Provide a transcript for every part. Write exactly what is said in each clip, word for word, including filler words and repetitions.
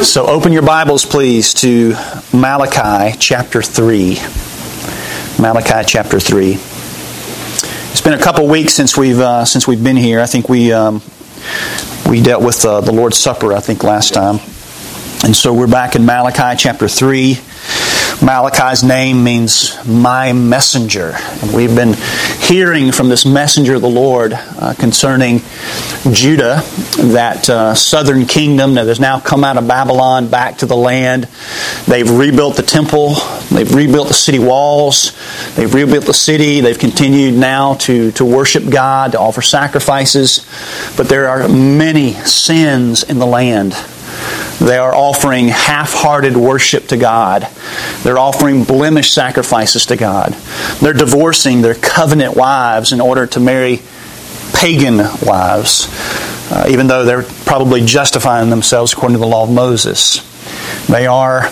So open your Bibles, please, to Malachi chapter three. Malachi chapter three. It's been a couple weeks since we've uh, since we've been here. I think we um, we dealt with uh, the Lord's Supper, I think, last time, and so we're back in Malachi chapter three. Malachi's name means "my messenger," and we've been hearing from this messenger of the Lord uh, concerning Judah, that uh, southern kingdom that has now come out of Babylon back to the land. They've rebuilt the temple, they've rebuilt the city walls, they've rebuilt the city, they've continued now to, to worship God, to offer sacrifices, but there are many sins in the land. They are offering half-hearted worship to God. They're offering blemished sacrifices to God. They're divorcing their covenant wives in order to marry pagan wives, uh, even though they're probably justifying themselves according to the law of Moses. They are,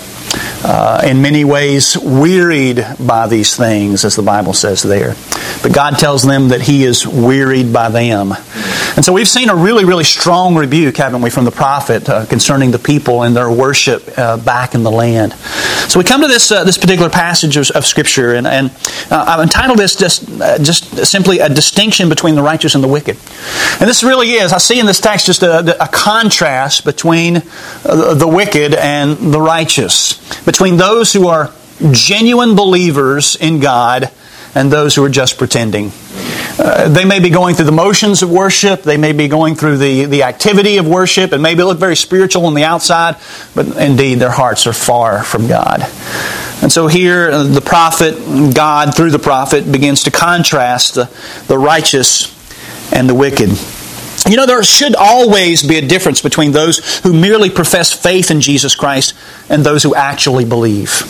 uh, in many ways, wearied by these things, as the Bible says there. But God tells them that He is wearied by them. And so we've seen a really, really strong rebuke, haven't we, from the prophet uh, concerning the people and their worship uh, back in the land. So we come to this uh, this particular passage of, of Scripture, and, and uh, I've entitled this just uh, just simply a distinction between the righteous and the wicked. And this really is, I see in this text just a, a contrast between uh, the wicked and the righteous, between those who are genuine believers in God and those who are just pretending. Uh, they may be going through the motions of worship, they may be going through the, the activity of worship, and maybe look very spiritual on the outside, but indeed their hearts are far from God. And so here the prophet, God through the prophet, begins to contrast the, the righteous and the wicked. You know, there should always be a difference between those who merely profess faith in Jesus Christ and those who actually believe.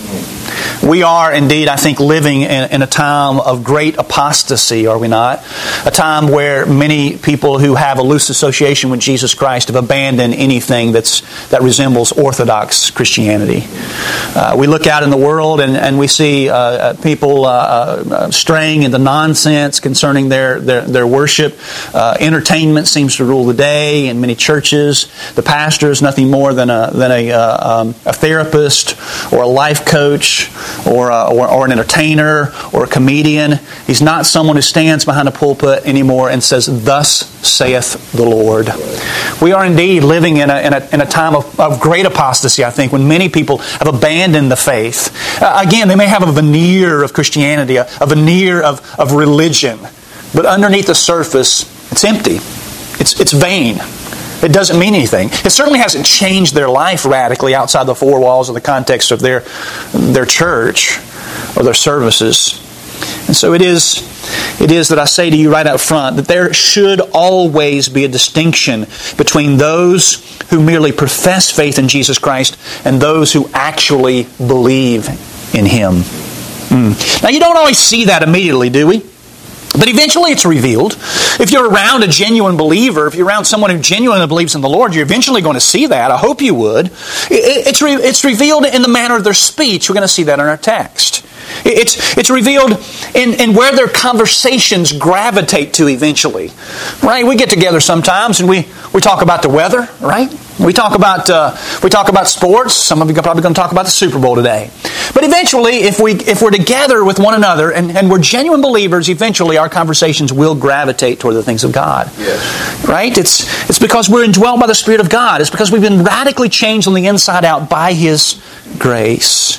We are indeed, I think, living in, in a time of great apostasy, are we not? A time where many people who have a loose association with Jesus Christ have abandoned anything that's that resembles Orthodox Christianity. Uh, we look out in the world and, and we see uh, people uh, uh, straying into nonsense concerning their, their, their worship. Uh, entertainment seems to rule the day in many churches. The pastor is nothing more than a, than a, uh, um, a therapist or a life coach, Or, a, or or an entertainer, or a comedian. He's not someone who stands behind a pulpit anymore and says, "Thus saith the Lord." We are indeed living in a in a, in a time of, of great apostasy, I think, when many people have abandoned the faith. Uh, again, they may have a veneer of Christianity, a, a veneer of, of religion, but underneath the surface, it's empty. It's it's vain. It doesn't mean anything. It certainly hasn't changed their life radically outside the four walls of the context of their their church or their services. And so it is, it is that I say to you right out front that there should always be a distinction between those who merely profess faith in Jesus Christ and those who actually believe in Him. Mm. Now, you don't always see that immediately, do we? But eventually it's revealed. If you're around a genuine believer, if you're around someone who genuinely believes in the Lord, you're eventually going to see that. I hope you would. It's re- it's revealed in the manner of their speech. We're going to see that in our text. It's it's revealed in, in where their conversations gravitate to eventually. Right? We get together sometimes and we, we talk about the weather, right? We talk about uh, we talk about sports. Some of you are probably going to talk about the Super Bowl today. But eventually, if we if we're together with one another and, and we're genuine believers, eventually our conversations will gravitate toward the things of God. Yes. Right? It's it's because we're indwelt by the Spirit of God. It's because we've been radically changed on the inside out by His grace.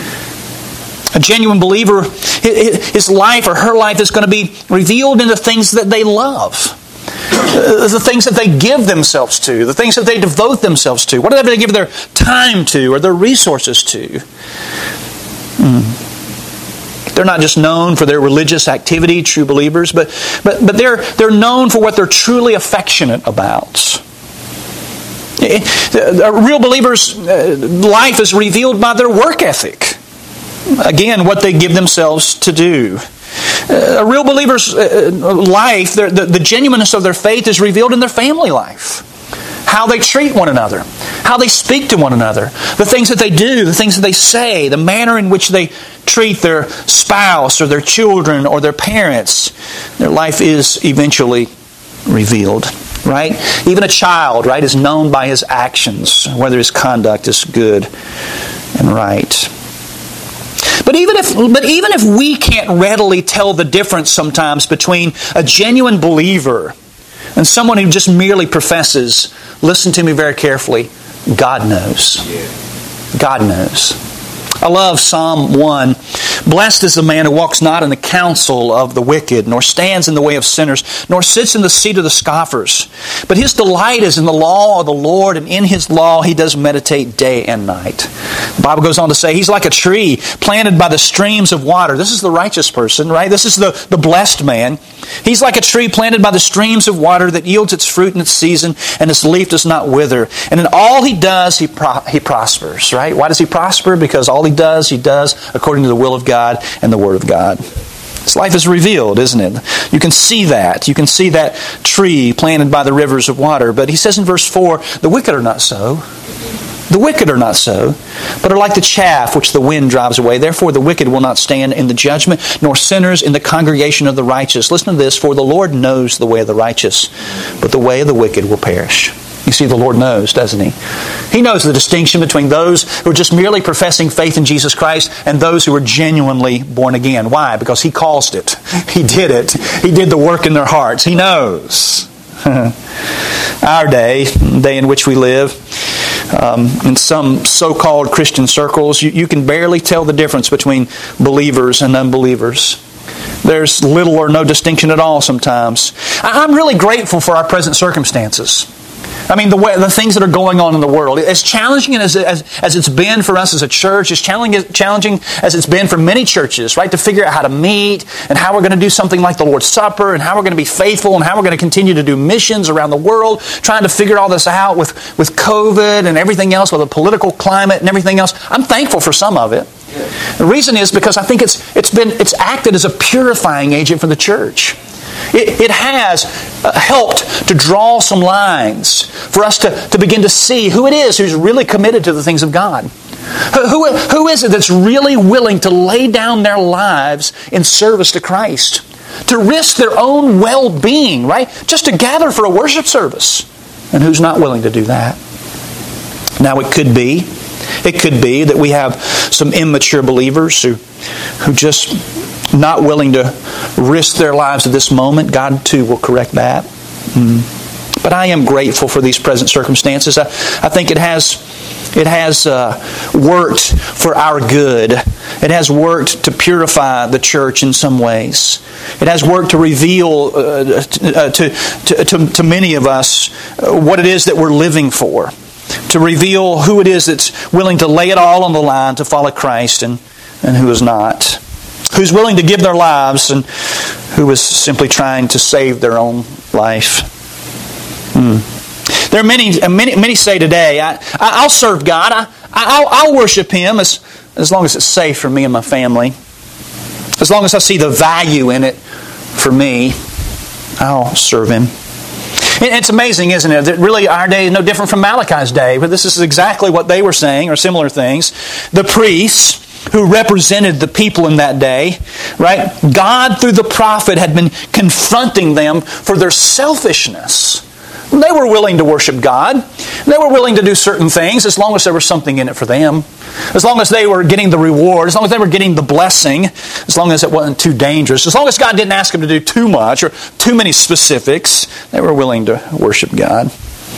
A genuine believer, his life or her life is going to be revealed in the things that they love. The things that they give themselves to, the things that they devote themselves to, whatever they give their time to or their resources to. Mm. They're not just known for their religious activity, true believers, but but but they're they're known for what they're truly affectionate about. A real believer's life is revealed by their work ethic. Again, what they give themselves to do. A real believer's life, the, the, the genuineness of their faith is revealed in their family life. How they treat one another. How they speak to one another. The things that they do, the things that they say, the manner in which they treat their spouse or their children or their parents. Their life is eventually revealed. right? Even a child, right, is known by his actions, whether his conduct is good and right. But even if but even if we can't readily tell the difference sometimes between a genuine believer and someone who just merely professes, listen to me very carefully, God knows. God knows. I love Psalm one. Blessed is the man who walks not in the counsel of the wicked, nor stands in the way of sinners, nor sits in the seat of the scoffers. But his delight is in the law of the Lord, and in his law he does meditate day and night. The Bible goes on to say, he's like a tree planted by the streams of water. This is the righteous person, right? This is the, the blessed man. He's like a tree planted by the streams of water that yields its fruit in its season, and its leaf does not wither. And in all he does, he pro- he prospers, right? Why does he prosper? Because all he does, he does according to the will of God and the Word of God. His life is revealed, isn't it? You can see that. You can see that tree planted by the rivers of water. But he says in verse four, the wicked are not so. The wicked are not so, but are like the chaff which the wind drives away. Therefore the wicked will not stand in the judgment, nor sinners in the congregation of the righteous. Listen to this, for the Lord knows the way of the righteous, but the way of the wicked will perish. You see, the Lord knows, doesn't He? He knows the distinction between those who are just merely professing faith in Jesus Christ and those who are genuinely born again. Why? Because He caused it. He did it. He did the work in their hearts. He knows. Our day, the day in which we live, um, in some so-called Christian circles, you, you can barely tell the difference between believers and unbelievers. There's little or no distinction at all sometimes. I'm really grateful for our present circumstances. I mean, the way, the things that are going on in the world. As challenging as, as, as it's been for us as a church, as challenging, challenging as it's been for many churches, right, to figure out how to meet and how we're going to do something like the Lord's Supper and how we're going to be faithful and how we're going to continue to do missions around the world, trying to figure all this out with, with COVID and everything else, with the political climate and everything else. I'm thankful for some of it. The reason is because I think it's it's been it's acted as a purifying agent for the church. It, it has helped to draw some lines for us to, to begin to see who it is who's really committed to the things of God. Who, who, who is it that's really willing to lay down their lives in service to Christ? To risk their own well-being, right? Just to gather for a worship service. And who's not willing to do that? Now it could be, it could be that we have some immature believers who, who just not willing to risk their lives at this moment. God too will correct that. Mm. But I am grateful for these present circumstances. I, I think it has it has uh, worked for our good. It has worked to purify the church in some ways. It has worked to reveal uh, to, to, to, to many of us what it is that we're living for. To reveal who it is that's willing to lay it all on the line to follow Christ and, and who is not. Who's willing to give their lives and who is simply trying to save their own life. Hmm. There are many, many, many say today, I, I'll serve God. I, I'll, I'll worship Him as, as long as it's safe for me and my family. As long as I see the value in it for me, I'll serve Him. It's amazing, isn't it? That really our day is no different from Malachi's day. But this is exactly what they were saying, or similar things. The priests who represented the people in that day, right? God, through the prophet, had been confronting them for their selfishness. They were willing to worship God. They were willing to do certain things as long as there was something in it for them. As long as they were getting the reward, as long as they were getting the blessing, as long as it wasn't too dangerous, as long as God didn't ask them to do too much or too many specifics, they were willing to worship God.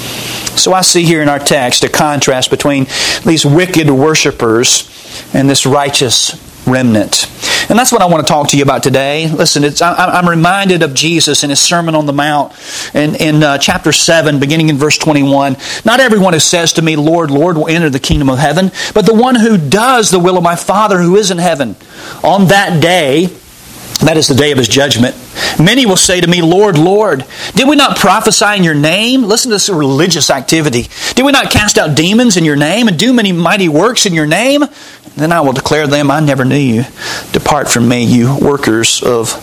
So I see here in our text a contrast between these wicked worshipers and this righteous remnant. And that's what I want to talk to you about today. Listen, it's, I, I'm reminded of Jesus in His Sermon on the Mount in, in uh, chapter seven, beginning in verse twenty-one. Not everyone who says to me, Lord, Lord, will enter the kingdom of heaven, but the one who does the will of my Father who is in heaven. On that day, that is the day of His judgment, many will say to me, Lord, Lord, did we not prophesy in Your name? Listen to this religious activity. Did we not cast out demons in Your name and do many mighty works in Your name? Then I will declare them, I never knew you. Depart from me, you workers of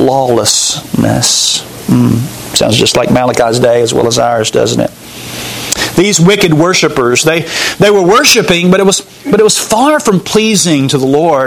lawlessness. Mm. Sounds just like Malachi's day as well as ours, doesn't it? These wicked worshipers, they, they were worshiping, but it was but it was far from pleasing to the Lord.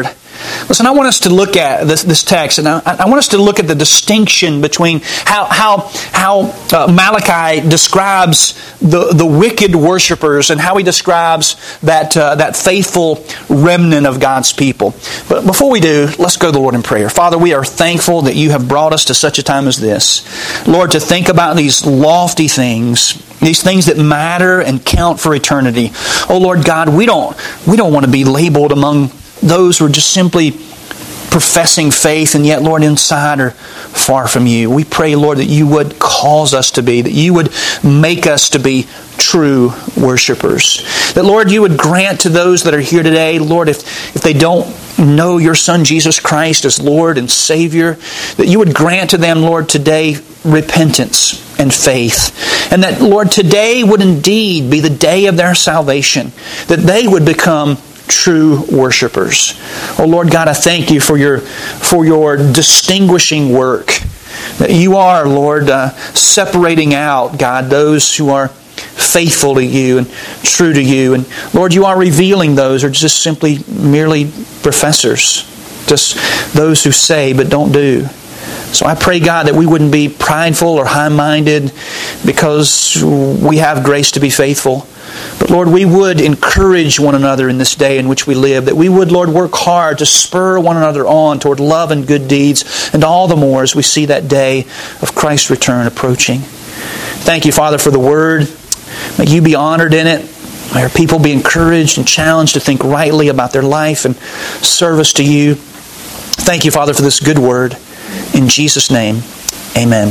Listen, I want us to look at this, this text, and I, I want us to look at the distinction between how how how uh, Malachi describes the, the wicked worshipers and how he describes that uh, that faithful remnant of God's people. But before we do, let's go to the Lord in prayer. Father, we are thankful that you have brought us to such a time as this. Lord, to think about these lofty things, these things that matter and count for eternity. Oh Lord God, we don't we don't want to be labeled among those who are just simply professing faith and yet, Lord, inside are far from you. We pray, Lord, that you would cause us to be, that you would make us to be true worshipers. That, Lord, you would grant to those that are here today, Lord, if, if they don't know your Son Jesus Christ as Lord and Savior, that you would grant to them, Lord, today repentance and faith. And that, Lord, today would indeed be the day of their salvation. That they would become true worshipers. Oh Lord God, I thank you for your for your distinguishing work. That you are, Lord, uh, separating out, God, those who are faithful to you and true to you. And Lord, you are revealing those who are just simply merely professors. Just those who say but don't do. So I pray, God, that we wouldn't be prideful or high-minded because we have grace to be faithful. But Lord, we would encourage one another in this day in which we live. That we would, Lord, work hard to spur one another on toward love and good deeds. And all the more as we see that day of Christ's return approaching. Thank you, Father, for the Word. May you be honored in it. May our people be encouraged and challenged to think rightly about their life and service to you. Thank you, Father, for this good Word. In Jesus' name, amen.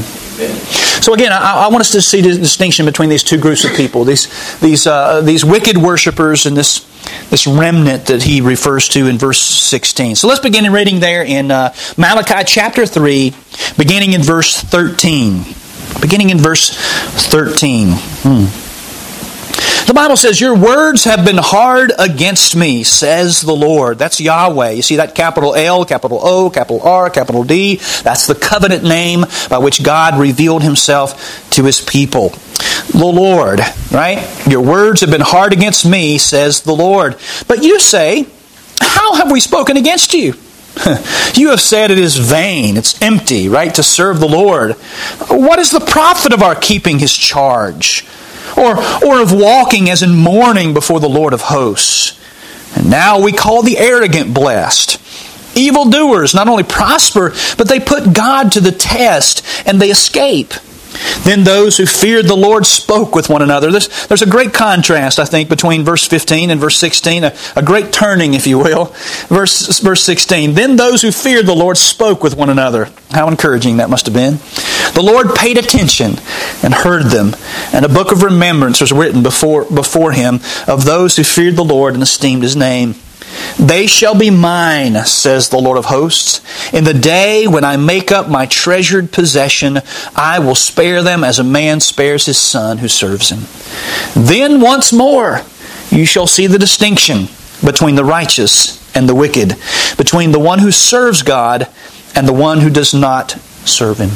So again, I, I want us to see the distinction between these two groups of people, these these uh, these wicked worshipers and this this remnant that he refers to in verse sixteen. So let's begin reading there in uh, Malachi chapter three, beginning in verse thirteen. Beginning in verse thirteen. Hmm. The Bible says, your words have been hard against me, says the Lord. That's Yahweh. You see that capital L, capital O, capital R, capital D. That's the covenant name by which God revealed himself to his people. The Lord, right? Your words have been hard against me, says the Lord. But you say, how have we spoken against you? You have said it is vain, it's empty, right, to serve the Lord. What is the profit of our keeping his charge? Or, or of walking as in mourning before the Lord of hosts. And now we call the arrogant blessed. Evildoers not only prosper, but they put God to the test, and they escape. Then those who feared the Lord spoke with one another. There's, there's a great contrast, I think, between verse fifteen and verse sixteen. A, a great turning, if you will. Verse, verse sixteen. Then those who feared the Lord spoke with one another. How encouraging that must have been. The Lord paid attention and heard them. And a book of remembrance was written before, before him of those who feared the Lord and esteemed his name. They shall be mine, says the Lord of hosts. In the day when I make up my treasured possession, I will spare them as a man spares his son who serves him. Then once more you shall see the distinction between the righteous and the wicked, between the one who serves God and the one who does not serve him.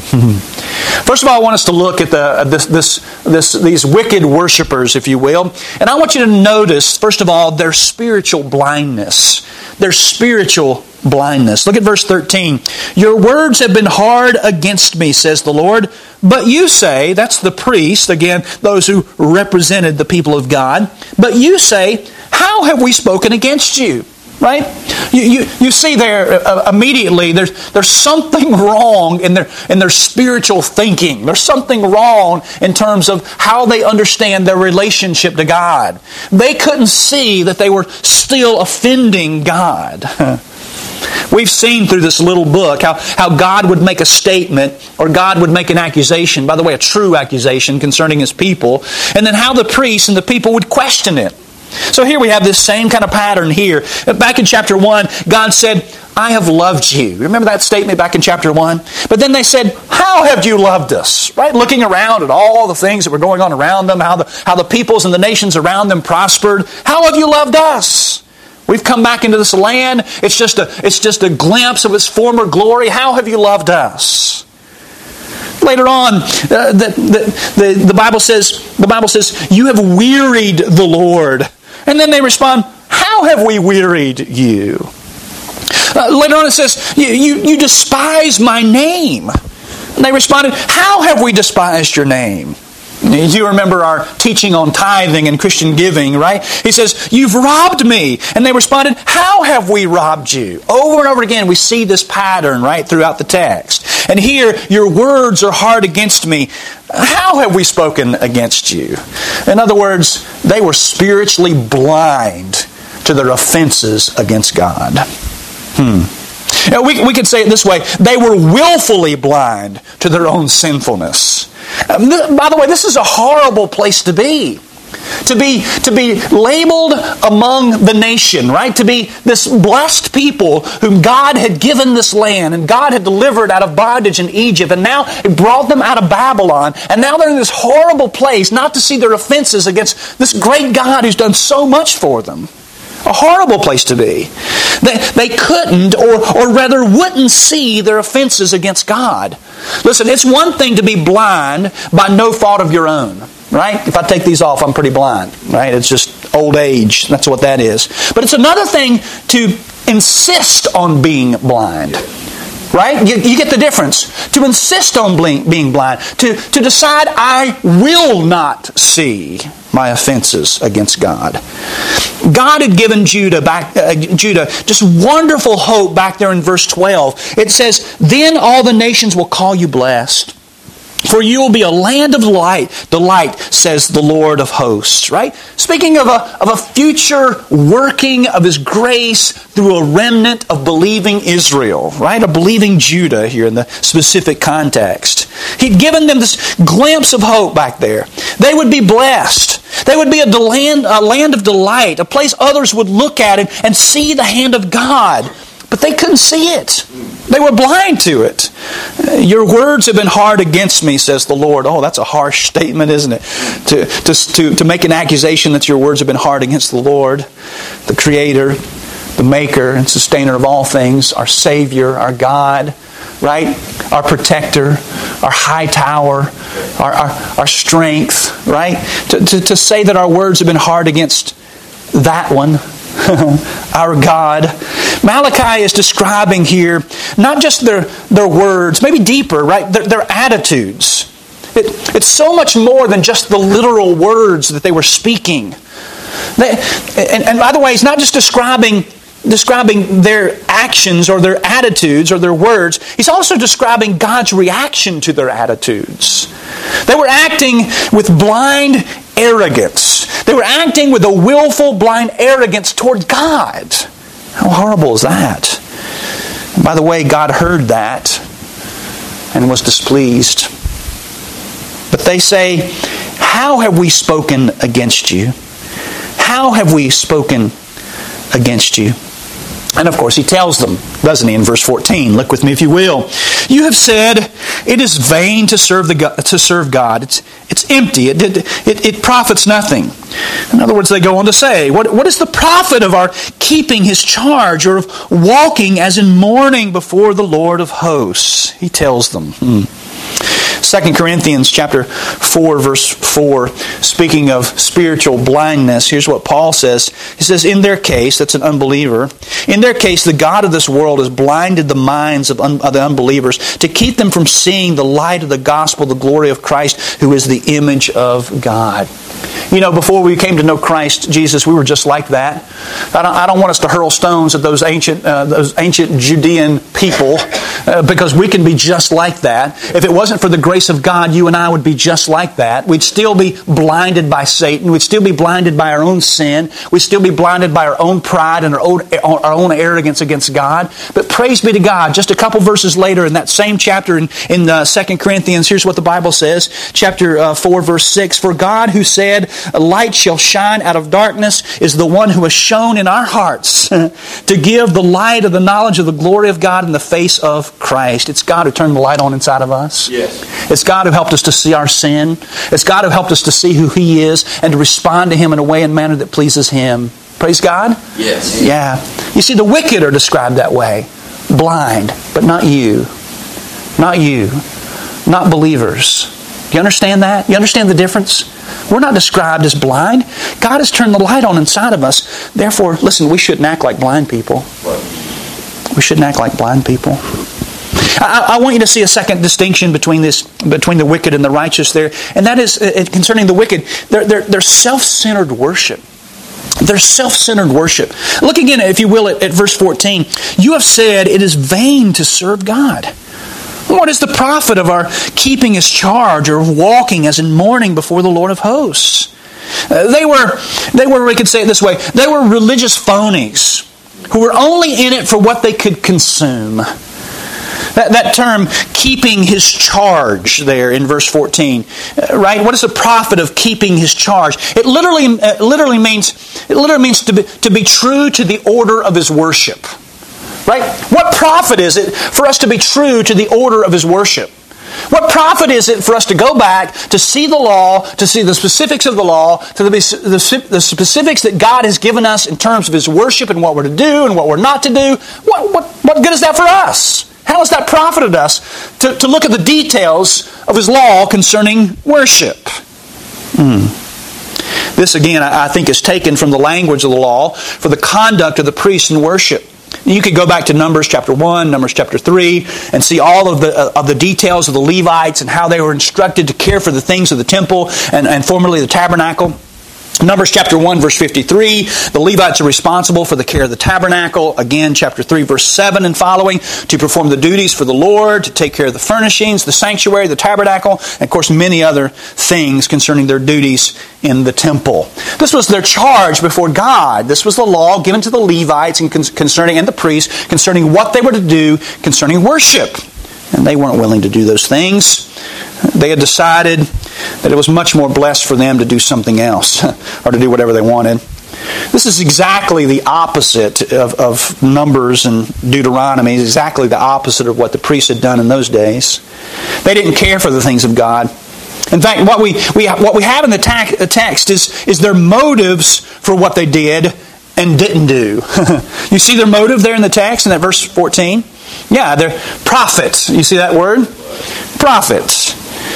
First of all, I want us to look at the uh, this, this this these wicked worshipers, if you will. And I want you to notice, first of all, their spiritual blindness. Their spiritual blindness. Look at verse thirteen. Your words have been hard against me, says the Lord. But you say, that's the priest, again, those who represented the people of God. But you say, how have we spoken against you? Right? You, you, you see there uh, immediately there's there's something wrong in their in their spiritual thinking. There's something wrong in terms of how they understand their relationship to God. They couldn't see that they were still offending God. We've seen through this little book how, how God would make a statement or God would make an accusation, by the way, a true accusation concerning his people, and then how the priests and the people would question it. So here we have this same kind of pattern here. Back in chapter one, God said, I have loved you. Remember that statement back in chapter one? But then they said, how have you loved us? Right? Looking around at all the things that were going on around them, how the, how the peoples and the nations around them prospered. How have you loved us? We've come back into this land. It's just a, it's just a glimpse of its former glory. How have you loved us? Later on, uh, the, the, the, the Bible says, the Bible says, you have wearied the Lord. And then they respond, how have we wearied you? Uh, later on it says, you, you, you despise my name. And they responded, how have we despised your name? You remember our teaching on tithing and Christian giving, right? He says, you've robbed me. And they responded, how have we robbed you? Over and over again, we see this pattern, right, throughout the text. And here, your words are hard against me. How have we spoken against you? In other words, they were spiritually blind to their offenses against God. Hmm. Now, we, we could say it this way. They were willfully blind to their own sinfulness. Um, th- by the way, this is a horrible place to be. To be, to be labeled among the nation, right? To be this blessed people whom God had given this land and God had delivered out of bondage in Egypt, and now He brought them out of Babylon, and now they're in this horrible place not to see their offenses against this great God who's done so much for them. A horrible place to be. They, they couldn't, or, or rather wouldn't see their offenses against God. Listen, it's one thing to be blind by no fault of your own. Right? If I take these off, I'm pretty blind. Right? It's just old age. That's what that is. But it's another thing to insist on being blind. Right? You, you get the difference. To insist on being blind. To, to decide I will not see my offenses against God. God had given Judah back, uh, Judah just wonderful hope back there in verse twelve. It says, then all the nations will call you blessed. For you will be a land of delight, delight, says the Lord of hosts. Right? Speaking of a, of a future working of His grace through a remnant of believing Israel. Right? A believing Judah here in the specific context. He'd given them this glimpse of hope back there. They would be blessed. They would be a land, a land of delight, a place others would look at it and see the hand of God. But they couldn't see it. They were blind to it. Your words have been hard against me, says the Lord. Oh, that's a harsh statement, isn't it? To, to, to, to make an accusation that your words have been hard against the Lord, the Creator, the Maker and Sustainer of all things, our Savior, our God, right? Our Protector, our high tower, our, our, our strength, right? To, to, to say that our words have been hard against that one, our God. Malachi is describing here not just their, their words, maybe deeper, right? Their, their attitudes. It, it's so much more than just the literal words that they were speaking. They, and, and by the way, he's not just describing describing their actions or their attitudes or their words. He's also describing God's reaction to their attitudes. They were acting with blind arrogance. They were acting with a willful, blind arrogance toward God. How horrible is that? And by the way, God heard that and was displeased. But they say, how have we spoken against you? How have we spoken against you? And of course he tells them, doesn't he, in verse fourteen. Look with me if you will. You have said, it is vain to serve the God, to serve God. It's it's empty. It, it, it, it profits nothing. In other words, they go on to say, what, what is the profit of our keeping His charge or of walking as in mourning before the Lord of hosts? He tells them. Hmm. Second Corinthians chapter four, verse four, speaking of spiritual blindness, here's what Paul says. He says, in their case, that's an unbeliever, in their case, the God of this world has blinded the minds of, un- of the unbelievers to keep them from seeing the light of the gospel, the glory of Christ, who is the image of God. You know, before we came to know Christ Jesus, we were just like that. I don't, I don't want us to hurl stones at those ancient, uh, those ancient Judean people, uh, because we can be just like that. If it wasn't for the grace of God, you and I would be just like that. We'd still be blinded by Satan. We'd still be blinded by our own sin. We'd still be blinded by our own pride and our own, our own arrogance against God. But praise be to God, just a couple verses later in that same chapter in, in uh, Second Corinthians, here's what the Bible says. Chapter uh, four, verse six. For God who said, a light shall shine out of darkness, is the one who has shone in our hearts to give the light of the knowledge of the glory of God in the face of Christ. It's God who turned the light on inside of us. Yes. It's God who helped us to see our sin. It's God who helped us to see who He is and to respond to Him in a way and manner that pleases Him. Praise God? Yes. Yeah. You see, the wicked are described that way. Blind, but not you. Not you. Not believers. Do you understand that? You understand the difference? We're not described as blind. God has turned the light on inside of us. Therefore, listen, we shouldn't act like blind people. We shouldn't act like blind people. I, I want you to see a second distinction between this, between the wicked and the righteous there, and that is uh, concerning the wicked. They're, they're, they're self-centered worship. They're self-centered worship. Look again, if you will, at, at verse fourteen. You have said it is vain to serve God. What is the profit of our keeping His charge or walking as in mourning before the Lord of hosts? Uh, they were, they were, we could say it this way, they were religious phonies who were only in it for what they could consume. That, that term, keeping His charge there in verse fourteen, uh, right? What is the profit of keeping His charge? It literally, uh, literally means, it literally means to be, to be true to the order of His worship, right? What profit is it for us to be true to the order of His worship? What profit is it for us to go back to see the law, to see the specifics of the law, to the, the, the specifics that God has given us in terms of His worship and what we're to do and what we're not to do? What, what, what good is that for us? How has that profited us to, to look at the details of His law concerning worship? Hmm. This again, I think, is taken from the language of the law for the conduct of the priests in worship. You could go back to Numbers chapter one, Numbers chapter three, and see all of the uh, of the details of the Levites and how they were instructed to care for the things of the temple and, and formerly the tabernacle. Numbers chapter one, verse fifty-three, the Levites are responsible for the care of the tabernacle. Again, chapter three, verse seven and following, to perform the duties for the Lord, to take care of the furnishings, the sanctuary, the tabernacle, and of course many other things concerning their duties in the temple. This was their charge before God. This was the law given to the Levites and concerning and the priests concerning what they were to do concerning worship. And they weren't willing to do those things. They had decided that it was much more blessed for them to do something else or to do whatever they wanted. This is exactly the opposite of, of Numbers and Deuteronomy. It's exactly the opposite of what the priests had done in those days. They didn't care for the things of God. In fact, what we, we, what we have in the ta- text is, is their motives for what they did and didn't do. You see their motive there in the text in that verse fourteen? Yeah, they're prophets. You see that word? Prophets.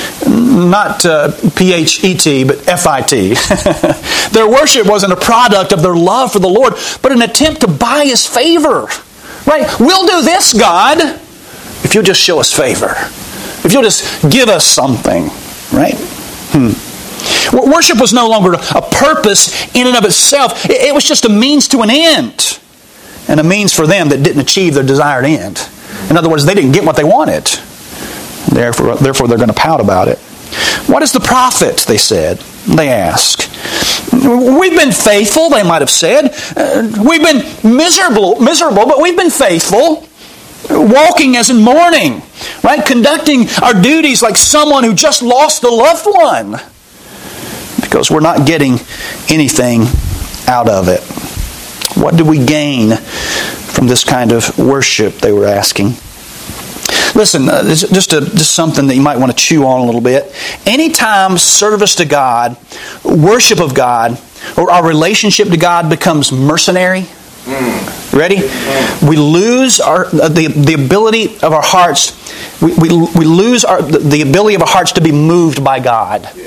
Not uh, P H E T, but F I T. Their worship wasn't a product of their love for the Lord, but an attempt to buy His favor. Right? We'll do this, God, if you'll just show us favor. If you'll just give us something. Right? Hmm. Worship was no longer a purpose in and of itself. It was just a means to an end. And a means for them that didn't achieve their desired end. In other words, they didn't get what they wanted. Therefore, therefore they're going to pout about it. What is the profit, they said? They ask. We've been faithful, they might have said. Uh, we've been miserable, miserable, but we've been faithful. Walking as in mourning. Right? Conducting our duties like someone who just lost a loved one. Because we're not getting anything out of it. What do we gain from this kind of worship, they were asking. Listen, uh, just, a, just something that you might want to chew on a little bit. Anytime service to God, worship of God, or our relationship to God becomes mercenary, mm. ready? Mm. We lose our the, the ability of our hearts, we, we, we lose our, the ability of our hearts to be moved by God. Yeah.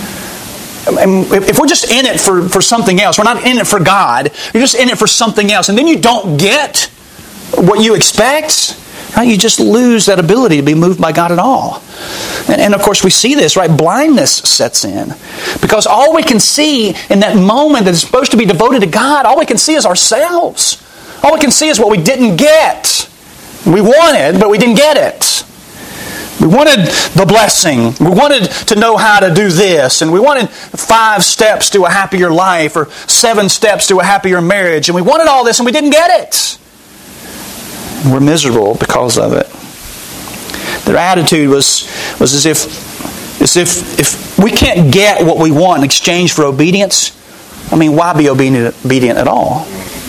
And if we're just in it for, for something else, we're not in it for God, you're just in it for something else, and then you don't get what you expect, right? You just lose that ability to be moved by God at all. And, and of course we see this, right? Blindness sets in. Because all we can see in that moment that is supposed to be devoted to God, all we can see is ourselves. All we can see is what we didn't get. We wanted, but we didn't get it. We wanted the blessing. We wanted to know how to do this. And we wanted five steps to a happier life or seven steps to a happier marriage. And we wanted all this and we didn't get it. We're miserable because of it. Their attitude was, was as if, as if if we can't get what we want in exchange for obedience, I mean, why be obedient, obedient at all?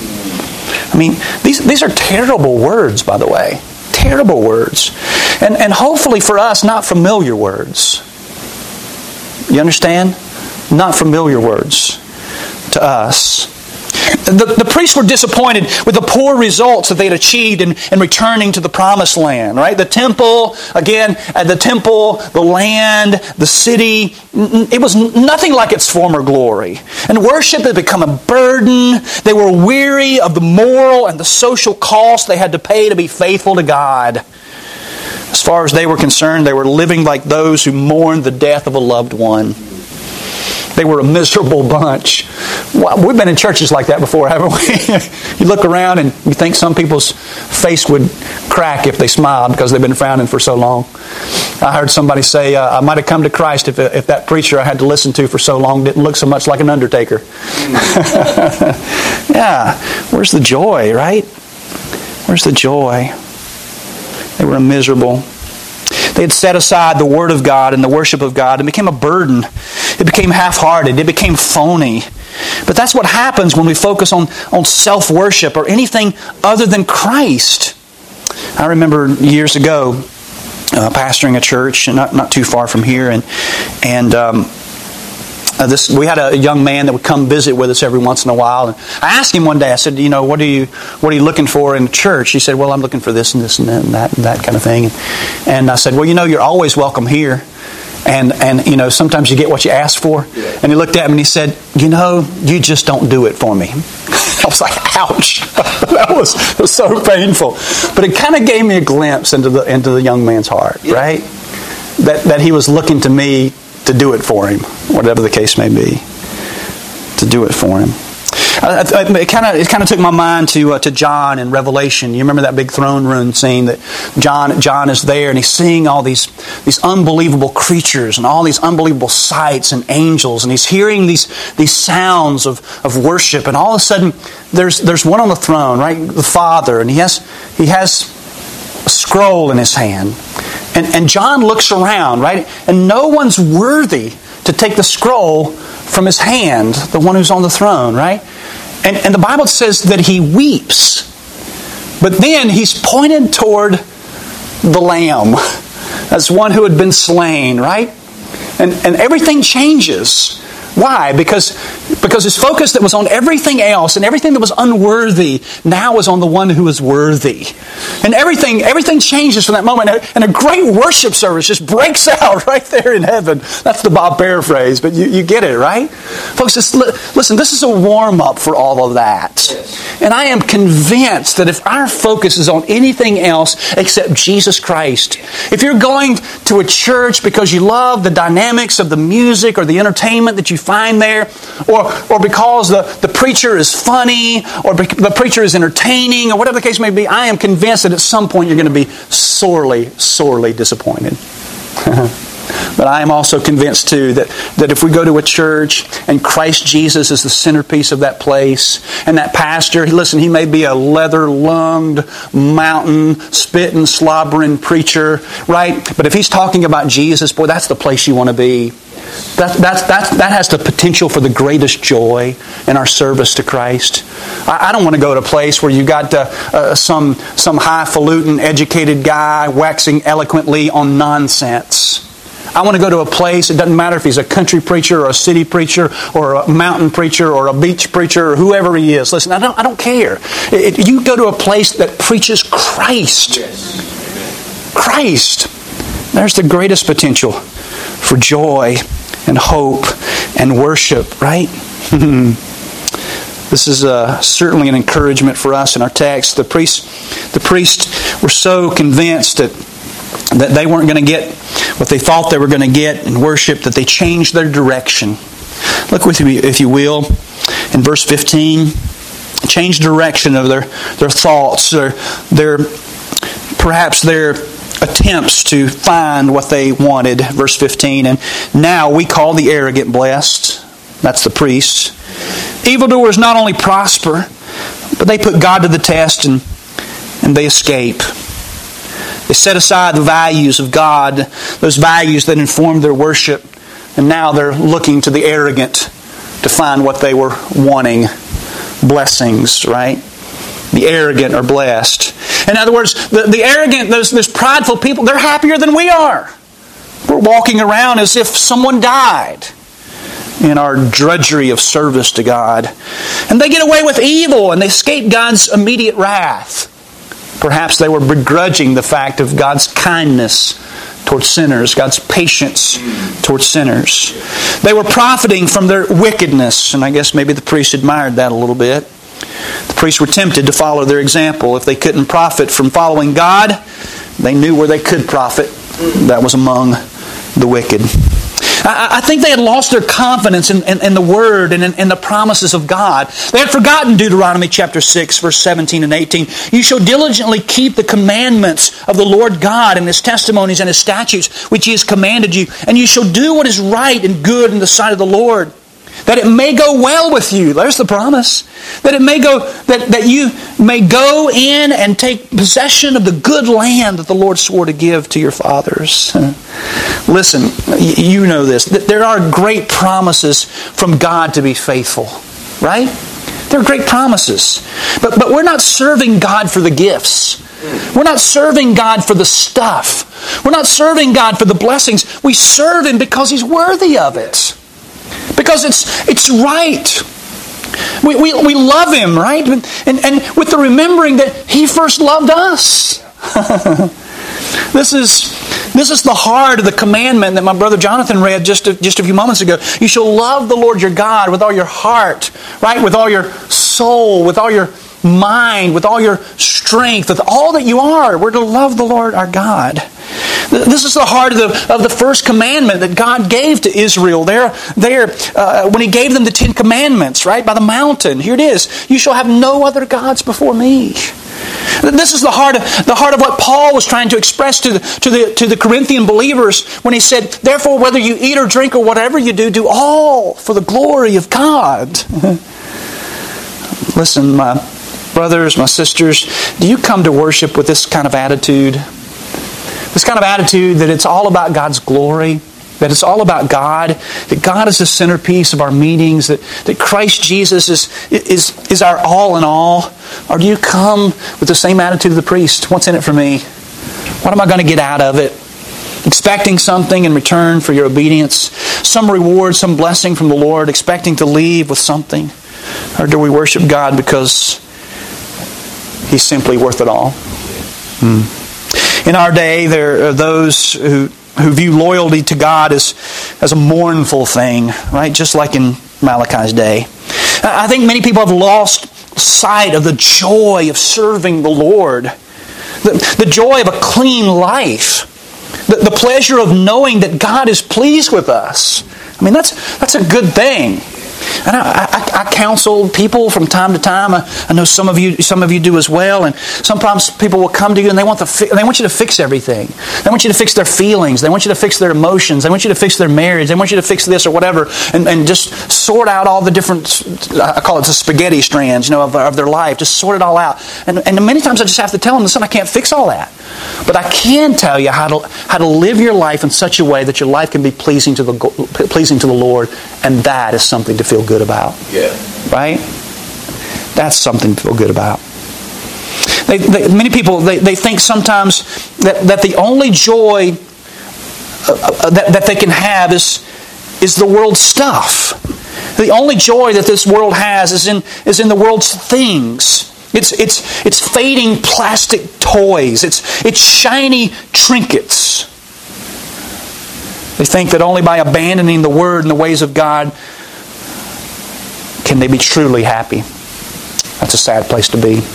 I mean, these, these are terrible words, by the way. Terrible words. And, and hopefully for us, not familiar words. You understand? Not familiar words to us. The, the priests were disappointed with the poor results that they had achieved in, in returning to the promised land, right? The temple, again, the temple, the land, the city, it was nothing like its former glory. And worship had become a burden. They were weary of the moral and the social cost they had to pay to be faithful to God. As far as they were concerned, they were living like those who mourned the death of a loved one. They were a miserable bunch. Well, we've been in churches like that before, haven't we? You look around and you think some people's face would crack if they smiled because they've been frowning for so long. I heard somebody say, uh, I might have come to Christ if, if that preacher I had to listen to for so long didn't look so much like an undertaker. Yeah, where's the joy, right? Where's the joy? They were miserable. They had set aside the Word of God and the worship of God and became a burden. It became half-hearted. It became phony. But that's what happens when we focus on, on self-worship or anything other than Christ. I remember years ago uh, pastoring a church not not too far from here, and and um, uh, this we had a young man that would come visit with us every once in a while. And I asked him one day. I said, "You know, what are you what are you looking for in church?" He said, "Well, I'm looking for this and this and that and that kind of thing." And I said, "Well, you know, you're always welcome here." And, and you know, sometimes you get what you ask for. Yeah. And he looked at me and he said, "You know, you just don't do it for me." I was like, ouch. that, was, that was so painful. But it kind of gave me a glimpse into the into the young man's heart, yeah. Right? That, that he was looking to me to do it for him, whatever the case may be. To do it for him. Uh, it kind of it kind of took my mind to uh, to John in Revelation. You remember that big throne room scene that John John is there and he's seeing all these these unbelievable creatures and all these unbelievable sights and angels, and he's hearing these these sounds of, of worship, and all of a sudden there's there's one on the throne, right? The Father, and he has he has a scroll in his hand, and and John looks around, right, and no one's worthy to take the scroll from his hand, the one who's on the throne, right? And, and the Bible says that he weeps. But then he's pointed toward the Lamb as one who had been slain, right? And, and everything changes. Why? Because, because his focus that was on everything else and everything that was unworthy now is on the one who is worthy. And everything everything changes from that moment. And a great worship service just breaks out right there in heaven. That's the Bob paraphrase, but you, you get it, right? Folks, this, listen, this is a warm-up for all of that. And I am convinced that if our focus is on anything else except Jesus Christ, if you're going to a church because you love the dynamics of the music or the entertainment that you find there, or or because the, the preacher is funny, or the preacher is entertaining, or whatever the case may be, I am convinced that at some point you're going to be sorely, sorely disappointed. But I am also convinced too that, that if we go to a church and Christ Jesus is the centerpiece of that place, and that pastor, listen, he may be a leather-lunged, mountain, spitting, slobbering preacher, right? But if he's talking about Jesus, boy, that's the place you want to be. That, that's, that's, that has the potential for the greatest joy in our service to Christ. I, I don't want to go to a place where you got uh, uh, some, some highfalutin, educated guy waxing eloquently on nonsense. I want to go to a place, it doesn't matter if he's a country preacher or a city preacher or a mountain preacher or a beach preacher or whoever he is. Listen, I don't, I don't care. It, it, you go to a place that preaches Christ. Yes. Christ. There's the greatest potential for joy and hope and worship, right? This is uh, certainly an encouragement for us in our text. The priests, the priests were so convinced that that they weren't going to get what they thought they were going to get in worship that they changed their direction. Look with me, if you will, in verse fifteen. Change direction of their, their thoughts, their, their perhaps their attempts to find what they wanted. Verse fifteen, and now we call the arrogant blessed. That's the priests. Evildoers not only prosper, but they put God to the test and, and they escape. They set aside the values of God, those values that informed their worship, and now they're looking to the arrogant to find what they were wanting. Blessings, right? The arrogant are blessed. In other words, the, the arrogant, those, those prideful people, they're happier than we are. We're walking around as if someone died. in our drudgery of service to God. And they get away with evil and they escape God's immediate wrath. Perhaps they were begrudging the fact of God's kindness towards sinners, God's patience towards sinners. They were profiting from their wickedness, and I guess maybe the priests admired that a little bit. The priests were tempted to follow their example. If they couldn't profit from following God, they knew where they could profit. That was among the wicked. I, I think they had lost their confidence in, in, in the Word and in, in the promises of God. They had forgotten Deuteronomy chapter six, verse seventeen and eighteen. You shall diligently keep the commandments of the Lord God and His testimonies and His statutes, which He has commanded you. And you shall do what is right and good in the sight of the Lord, that it may go well with you. There's the promise. That it may go, that, that you may go in and take possession of the good land that the Lord swore to give to your fathers. Listen, you know this. That there are great promises from God to be faithful. Right? There are great promises. But, but we're not serving God for the gifts. We're not serving God for the stuff. We're not serving God for the blessings. We serve Him because He's worthy of it. Because it's it's right. We, we, we love Him, right? And, and with the remembering that He first loved us. This is this is the heart of the commandment that my brother Jonathan read just a, just a few moments ago. You shall love the Lord your God with all your heart, right? With all your soul, with all your mind, with all your strength, with all that you are. We're to love the Lord our God. This is the heart of the, of the first commandment that God gave to Israel there, there uh, when He gave them the Ten Commandments, right, by the mountain. Here it is. You shall have no other gods before me. This is the heart of, the heart of what Paul was trying to express to the, to the, to the Corinthian believers when he said, therefore, whether you eat or drink or whatever you do, do all for the glory of God. Listen, my brothers, my sisters, do you come to worship with this kind of attitude? This kind of attitude that it's all about God's glory, that it's all about God, that God is the centerpiece of our meetings, that, that Christ Jesus is, is, is our all in all? Or do you come with the same attitude of the priest? What's in it for me? What am I going to get out of it? Expecting something in return for your obedience, some reward, some blessing from the Lord, expecting to leave with something? Or do we worship God because He's simply worth it all? Hmm. In our day, there are those who, who view loyalty to God as, as a mournful thing, right? Just like in Malachi's day. I think many people have lost sight of the joy of serving the Lord. The, the joy of a clean life. The, the pleasure of knowing that God is pleased with us. I mean, that's, that's a good thing. And I, I, I counsel people from time to time. I, I know some of you, some of you do as well. And sometimes people will come to you and they want the, fi- they want you to fix everything. They want you to fix their feelings. They want you to fix their emotions. They want you to fix their marriage. They want you to fix this or whatever, and, and just sort out all the different. I call it the spaghetti strands, you know, of, of their life. Just sort it all out. And, and many times I just have to tell them, listen, I can't fix all that, but I can tell you how to how to live your life in such a way that your life can be pleasing to the pleasing to the Lord, and that is something to feel good about. Yeah. Right? That's something to feel good about. They, they, many people, they, they think sometimes that, that the only joy uh, that, that they can have is, is the world's stuff. The only joy that this world has is in, is in the world's things. It's, it's, it's fading plastic toys. It's, it's shiny trinkets. They think that only by abandoning the Word and the ways of God can they be truly happy. That's a sad place to be.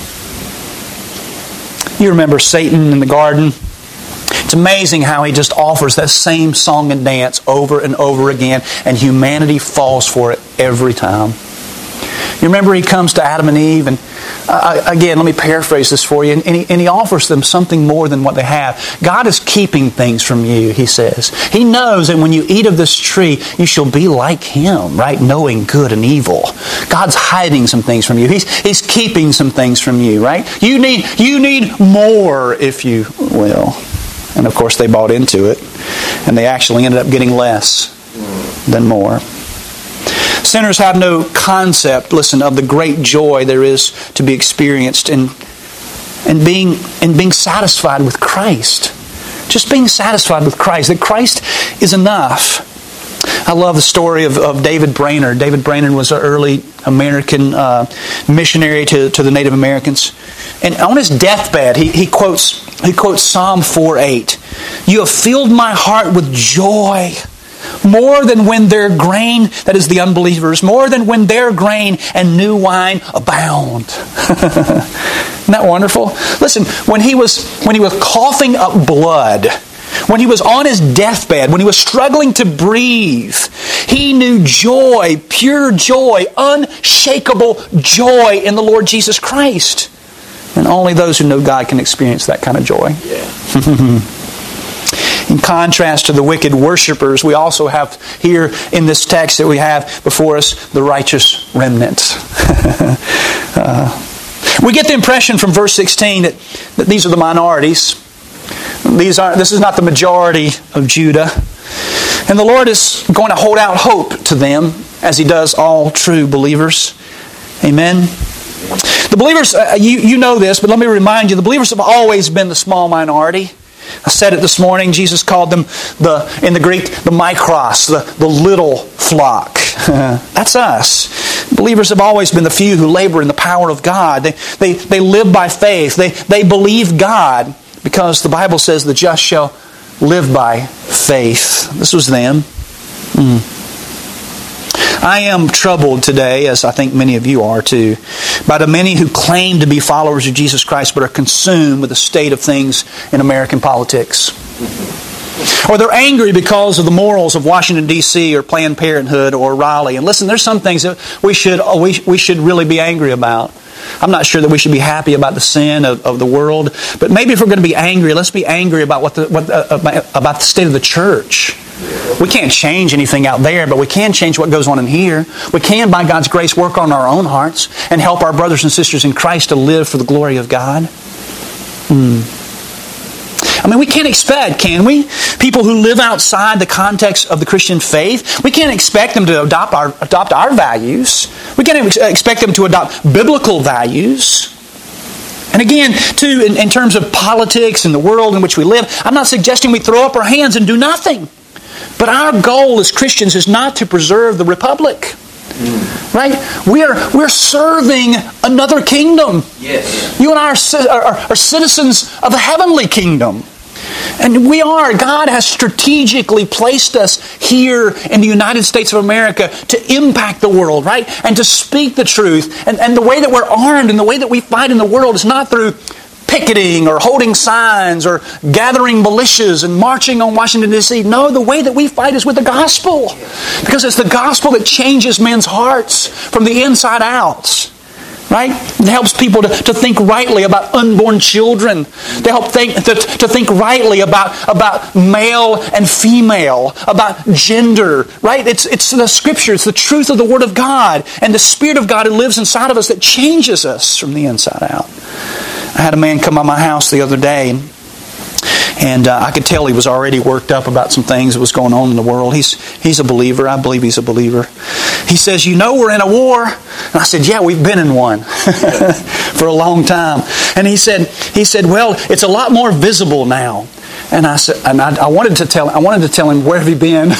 You remember Satan in the garden? It's amazing how he just offers that same song and dance over and over again, and humanity falls for it every time. You remember he comes to Adam and Eve, and uh, again, let me paraphrase this for you, and, and, he, and he offers them something more than what they have. God is keeping things from you, he says. He knows that when you eat of this tree, you shall be like Him, right? Knowing good and evil. God's hiding some things from you. He's, he's keeping some things from you, right? You need, you need more, if you will. And of course, they bought into it, and they actually ended up getting less than more. Sinners have no concept, listen, of the great joy there is to be experienced in, in, being, in being satisfied with Christ. Just being satisfied with Christ. That Christ is enough. I love the story of, of David Brainerd. David Brainerd was an early American uh, missionary to, to the Native Americans. And on his deathbed, he, he quotes he quotes Psalm four eight. You have filled my heart with joy, more than when their grain, that is the unbelievers, more than when their grain and new wine abound. Isn't that wonderful? Listen, when he was when he was coughing up blood, when he was on his deathbed, when he was struggling to breathe, he knew joy, pure joy, unshakable joy in the Lord Jesus Christ. And only those who know God can experience that kind of joy. Yeah. In contrast to the wicked worshipers, we also have here in this text that we have before us the righteous remnant. uh, we get the impression from verse sixteen that, that these are the minorities. These are, this is not the majority of Judah. And the Lord is going to hold out hope to them as He does all true believers. Amen. The believers, uh, you, you know this, but let me remind you, the believers have always been the small minority. I said it this morning, Jesus called them, the in the Greek, the mikros, the, the little flock. That's us. Believers have always been the few who labor in the power of God. They, they, they live by faith. They, they believe God because the Bible says the just shall live by faith. This was them. Mm. I am troubled today, as I think many of you are too, by the many who claim to be followers of Jesus Christ but are consumed with the state of things in American politics. Or they're angry because of the morals of Washington, D C or Planned Parenthood or Raleigh. And listen, there's some things that we should we, we should really be angry about. I'm not sure that we should be happy about the sin of, of the world, but maybe if we're going to be angry, let's be angry about what the what uh, about the state of the church. We can't change anything out there, but we can change what goes on in here. We can, by God's grace, work on our own hearts and help our brothers and sisters in Christ to live for the glory of God. Hmm. I mean, we can't expect, can we? People who live outside the context of the Christian faith, we can't expect them to adopt our adopt our values. We can't expect them to adopt biblical values. And again, too, in, in terms of politics and the world in which we live, I'm not suggesting we throw up our hands and do nothing. But our goal as Christians is not to preserve the republic. Mm. Right? We're, we're serving another kingdom. Yes. You and I are, are, are citizens of a heavenly kingdom. And we are. God has strategically placed us here in the United States of America to impact the world, right? And to speak the truth. And, and the way that we're armed and the way that we fight in the world is not through picketing or holding signs or gathering militias and marching on Washington, D C No, the way that we fight is with the gospel. Because it's the gospel that changes men's hearts from the inside out. Right? It helps people to, to think rightly about unborn children. They help think to, to think rightly about, about male and female, about gender. Right? It's it's the Scripture, it's the truth of the Word of God and the Spirit of God who lives inside of us that changes us from the inside out. I had a man come by my house the other day, and uh, I could tell he was already worked up about some things that was going on in the world. He's he's a believer. I believe he's a believer. He says, you know we're in a war? And I said, yeah, we've been in one for a long time. And he said, he said, well, it's a lot more visible now. And I said, and I, I wanted to tell, I wanted to tell him, where have you been?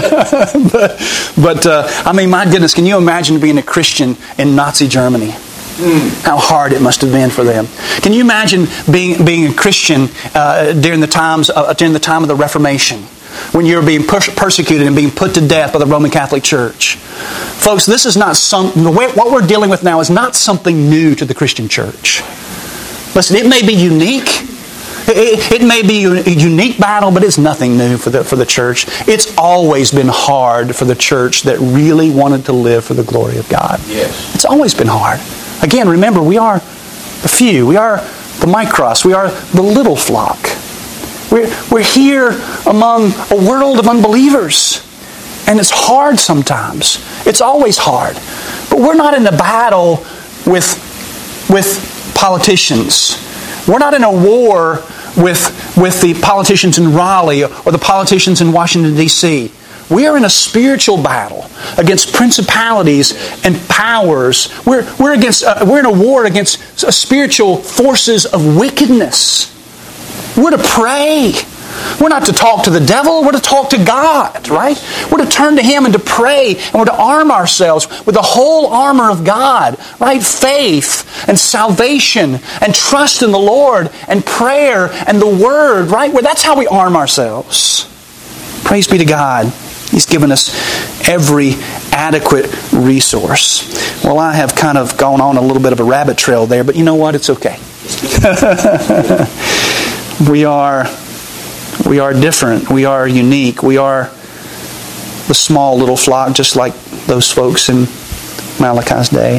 but, but uh, I mean, my goodness, can you imagine being a Christian in Nazi Germany? Mm. How hard it must have been for them. Can you imagine being being a Christian uh, during the times uh, during the time of the Reformation, when you were being per- persecuted and being put to death by the Roman Catholic Church? Folks, this is not some. What we're dealing with now is not something new to the Christian church. Listen, it may be unique. It, it may be a unique battle, but it's nothing new for the for the church. It's always been hard for the church that really wanted to live for the glory of God. Yes. It's always been hard. Again, remember, we are the few. We are the mikros. We are the little flock. We're, we're here among a world of unbelievers. And it's hard sometimes. It's always hard. But we're not in a battle with, with politicians. We're not in a war with, with the politicians in Raleigh or the politicians in Washington, D C We are in a spiritual battle against principalities and powers. We're, we're, against, uh, we're in a war against uh, spiritual forces of wickedness. We're to pray. We're not to talk to the devil. We're to talk to God, right? We're to turn to Him and to pray, and we're to arm ourselves with the whole armor of God, right? Faith and salvation and trust in the Lord and prayer and the Word, right? Well, that's how we arm ourselves. Praise be to God. He's given us every adequate resource. Well, I have kind of gone on a little bit of a rabbit trail there, but you know what? It's okay. we are we are different. We are unique. We are the small little flock, just like those folks in Malachi's day.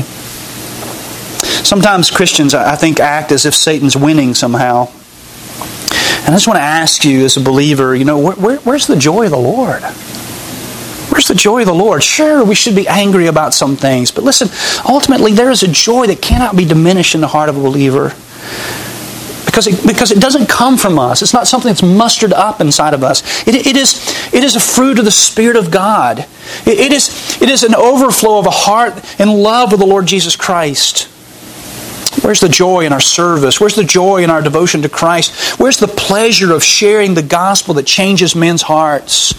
Sometimes Christians, I think, act as if Satan's winning somehow. And I just want to ask you as a believer, you know, where, where, where's the joy of the Lord? Where's the joy of the Lord? Sure, we should be angry about some things, but listen, ultimately there is a joy that cannot be diminished in the heart of a believer. Because it, because it doesn't come from us. It's not something that's mustered up inside of us. It, it, is, it is a fruit of the Spirit of God. It, it, is, it is an overflow of a heart in love with the Lord Jesus Christ. Where's the joy in our service? Where's the joy in our devotion to Christ? Where's the pleasure of sharing the gospel that changes men's hearts?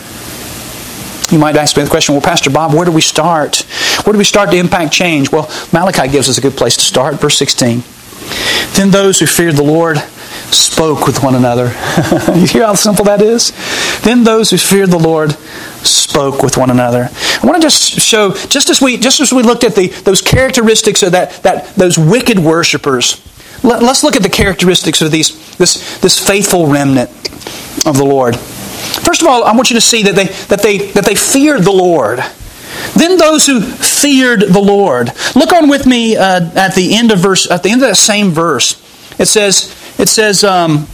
You might ask me the question, well, Pastor Bob, where do we start? Where do we start to impact change? Well, Malachi gives us a good place to start. Verse sixteen. Then those who feared the Lord spoke with one another. You hear how simple that is? Then those who feared the Lord spoke with one another. I want to just show, just as we just as we looked at the those characteristics of that, that those wicked worshipers, let, let's look at the characteristics of these this this faithful remnant of the Lord. First of all, I want you to see that they that they that they feared the Lord. Then those who feared the Lord. Look on with me uh, at the end of verse at the end of that same verse. It says it says um,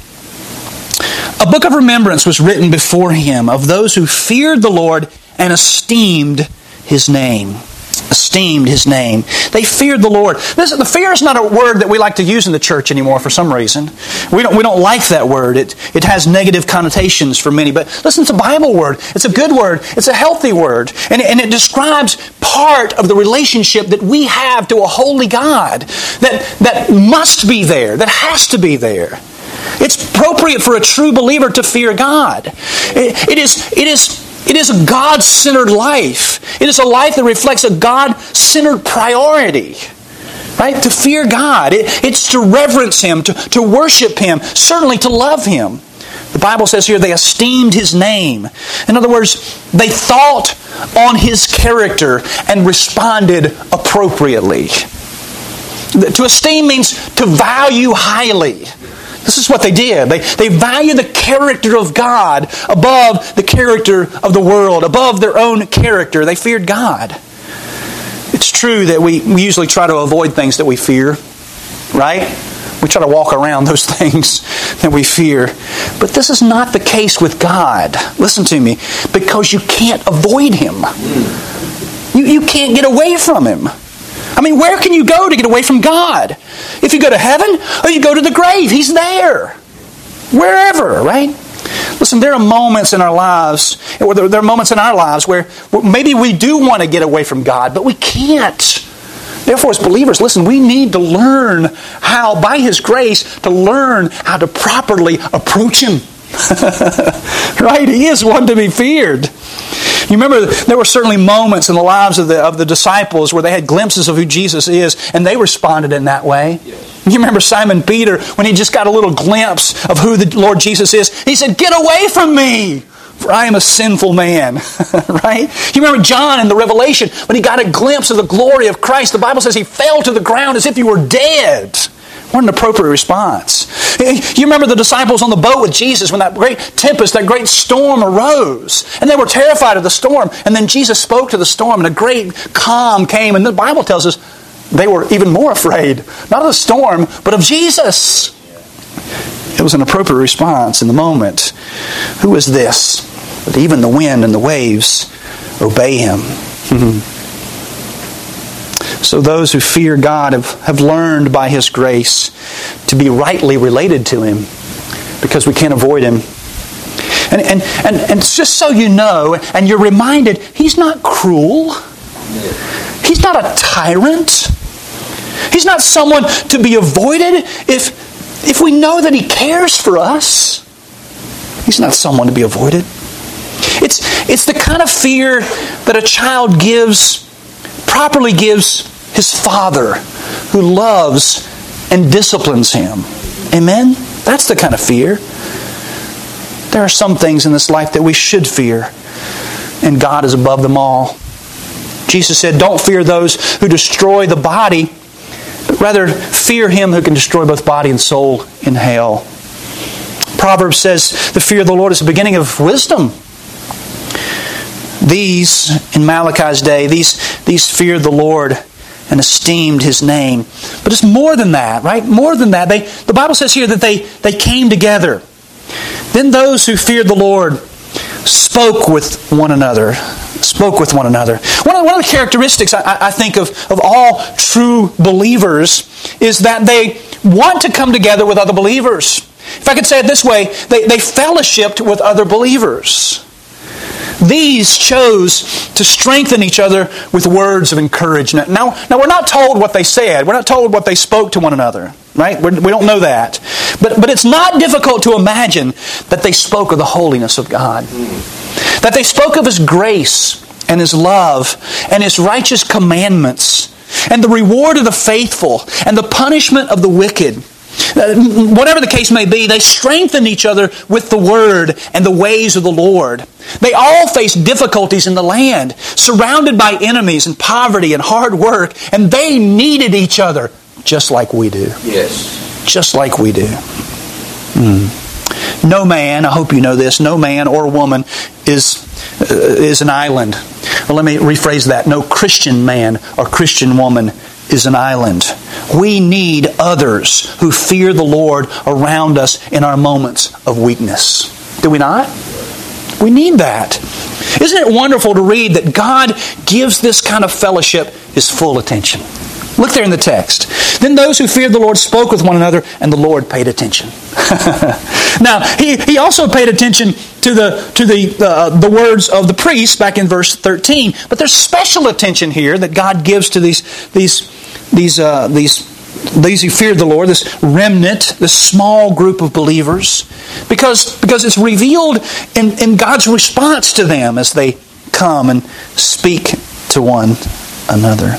a book of remembrance was written before him of those who feared the Lord and esteemed His name. Esteemed His name. They feared the Lord. Listen, the fear is not a word that we like to use in the church anymore for some reason. We don't we don't like that word. It it has negative connotations for many. But listen, it's a Bible word. It's a good word. It's a healthy word. And, and it describes part of the relationship that we have to a holy God that, that must be there, that has to be there. It's appropriate for a true believer to fear God. It, it is it is It is a God-centered life. It is a life that reflects a God-centered priority. Right? To fear God. It, it's to reverence Him, to, to worship Him, certainly to love Him. The Bible says here they esteemed His name. In other words, they thought on His character and responded appropriately. To esteem means to value highly. This is what they did. They, they value the character of God above the character of the world, above their own character. They feared God. It's true that we, we usually try to avoid things that we fear, right? We try to walk around those things that we fear. But this is not the case with God. Listen to me. Because you can't avoid Him. You, you can't get away from Him. I mean, where can you go to get away from God? If you go to heaven or you go to the grave, He's there. Wherever, right? Listen, there are moments in our lives, or there are moments in our lives where maybe we do want to get away from God, but we can't. Therefore, as believers, listen, we need to learn how, by His grace, to learn how to properly approach Him. Right? He is one to be feared. You remember, there were certainly moments in the lives of the of the disciples where they had glimpses of who Jesus is, and they responded in that way. Yes. You remember Simon Peter, when he just got a little glimpse of who the Lord Jesus is, he said, "Get away from me, for I am a sinful man." Right? You remember John in the Revelation, when he got a glimpse of the glory of Christ, the Bible says he fell to the ground as if he were dead. What an appropriate response. You remember the disciples on the boat with Jesus when that great tempest, that great storm arose. And they were terrified of the storm. And then Jesus spoke to the storm and a great calm came. And the Bible tells us they were even more afraid. Not of the storm, but of Jesus. It was an appropriate response in the moment. Who is this? But even the wind and the waves obey Him. So those who fear God have, have learned by His grace to be rightly related to Him because we can't avoid Him. And, and, and, and just so you know, and you're reminded, He's not cruel. He's not a tyrant. He's not someone to be avoided if, if we know that He cares for us. He's not someone to be avoided. It's, it's the kind of fear that a child gives, properly gives his father who loves and disciplines him. Amen? That's the kind of fear. There are some things in this life that we should fear, and God is above them all. Jesus said, don't fear those who destroy the body, but rather fear Him who can destroy both body and soul in hell. Proverbs says, the fear of the Lord is the beginning of wisdom. These, in Malachi's day, these, these feared the Lord and esteemed His name. But it's more than that, right? More than that. They, the Bible says here that they, they came together. Then those who feared the Lord spoke with one another. Spoke with one another. One of, one of the characteristics, I, I think, of, of all true believers is that they want to come together with other believers. If I could say it this way, they, they fellowshipped with other believers. These chose to strengthen each other with words of encouragement. Now, now we're not told what they said. We're not told what they spoke to one another. Right? We're, we don't know that. But, but it's not difficult to imagine that they spoke of the holiness of God. That they spoke of His grace and His love and His righteous commandments and the reward of the faithful and the punishment of the wicked. Whatever the case may be, they strengthened each other with the Word and the ways of the Lord. They all faced difficulties in the land, surrounded by enemies and poverty and hard work, and they needed each other just like we do. Yes. Just like we do. Mm. No man, I hope you know this, no man or woman is, uh, is an island. Well, let me rephrase that. No Christian man or Christian woman is an island. We need others who fear the Lord around us in our moments of weakness. Do we not? We need that. Isn't it wonderful to read that God gives this kind of fellowship His full attention? Look there in the text. Then those who feared the Lord spoke with one another, and the Lord paid attention. Now, he, he also paid attention to the to the uh, the words of the priests back in verse thirteen. But there's special attention here that God gives to these these these uh, these these who feared the Lord, this remnant, this small group of believers, because because it's revealed in, in God's response to them as they come and speak to one another.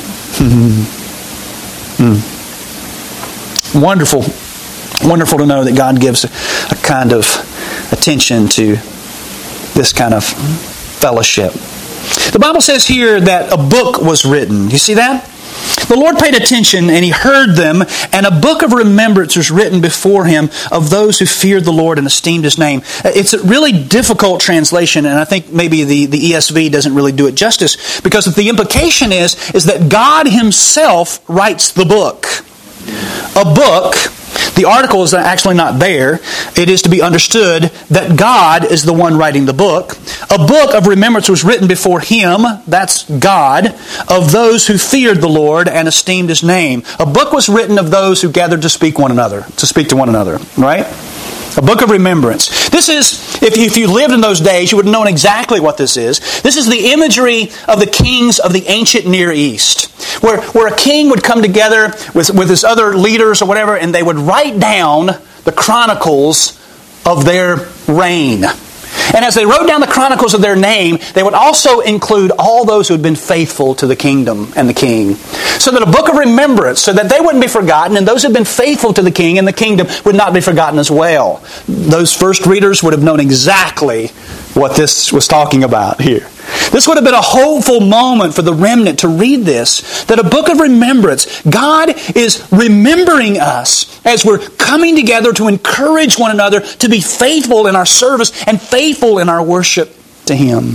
Mm. Wonderful, wonderful to know that God gives a, a kind of attention to this kind of fellowship. The Bible says here that a book was written. You see that? The Lord paid attention and He heard them, and a book of remembrance was written before Him of those who feared the Lord and esteemed His name. It's a really difficult translation, and I think maybe the, the E S V doesn't really do it justice, because the implication is, is that God Himself writes the book. A book, the article is actually not there. It is to be understood that God is the one writing the book. A book of remembrance was written before Him, that's God, of those who feared the Lord and esteemed His name. A book was written of those who gathered to speak one another, to speak to one another, right? A book of remembrance. This is, if you, if you lived in those days, you would have known exactly what this is. This is the imagery of the kings of the ancient Near East, where, where a king would come together with, with his other leaders or whatever, and they would write down the chronicles of their reign. And as they wrote down the chronicles of their name, they would also include all those who had been faithful to the kingdom and the king. So that a book of remembrance, so that they wouldn't be forgotten, and those who had been faithful to the king and the kingdom would not be forgotten as well. Those first readers would have known exactly what this was talking about here. This would have been a hopeful moment for the remnant to read this, that a book of remembrance. God is remembering us as we're coming together to encourage one another to be faithful in our service and faithful in our worship to Him.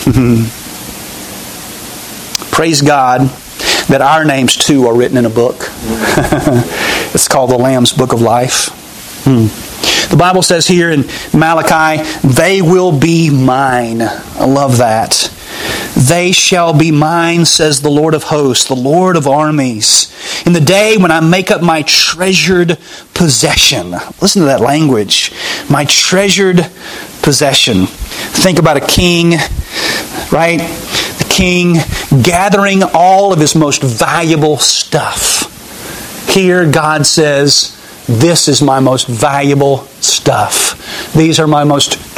Praise God that our names too are written in a book. It's called the Lamb's Book of Life. Hmm. The Bible says here in Malachi, they will be mine. I love that. They shall be mine, says the Lord of hosts, the Lord of armies, in the day when I make up my treasured possession. Listen to that language. My treasured possession. Think about a king, right? The king gathering all of his most valuable stuff. Here God says, this is my most valuable stuff. These are my most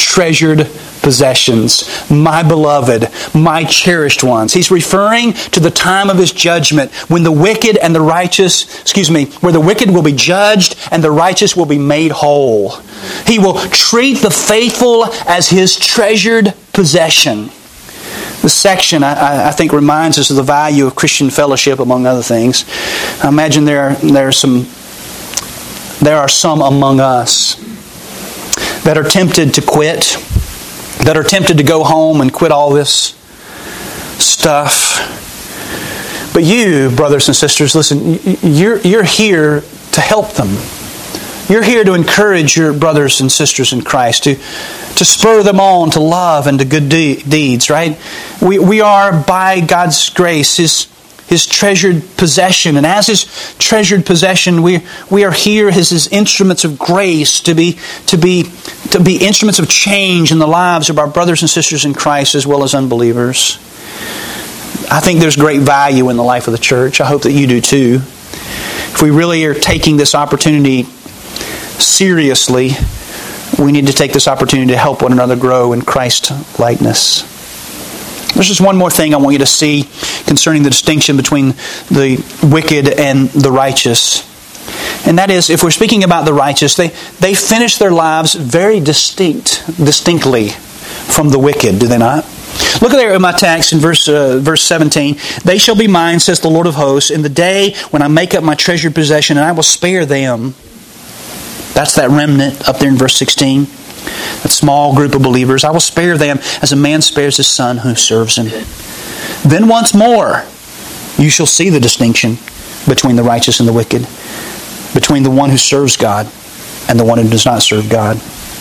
treasured possessions, my beloved, my cherished ones. He's referring to the time of His judgment when the wicked and the righteous, excuse me, where the wicked will be judged and the righteous will be made whole. He will treat the faithful as His treasured possession. This section, I, I think, reminds us of the value of Christian fellowship, among other things. I imagine there are, there are some there are some among us that are tempted to quit, that are tempted to go home and quit all this stuff. But you, brothers and sisters, listen, you're, you're here to help them. You're here to encourage your brothers and sisters in Christ, to, to spur them on to love and to good de- deeds, right? We, we are, by God's grace, His His treasured possession. And as His treasured possession, we, we are here as His instruments of grace to be, to, be, to be instruments of change in the lives of our brothers and sisters in Christ as well as unbelievers. I think there's great value in the life of the church. I hope that you do too. If we really are taking this opportunity seriously, we need to take this opportunity to help one another grow in Christ likeness. There's just one more thing I want you to see concerning the distinction between the wicked and the righteous. And that is, if we're speaking about the righteous, they, they finish their lives very distinct, distinctly from the wicked, do they not? Look there at my text in verse uh, verse seventeen. They shall be mine, says the Lord of hosts, in the day when I make up my treasured possession, and I will spare them. That's that remnant up there in verse sixteen. That small group of believers. I will spare them as a man spares his son who serves him. Then once more, you shall see the distinction between the righteous and the wicked, between the one who serves God and the one who does not serve God.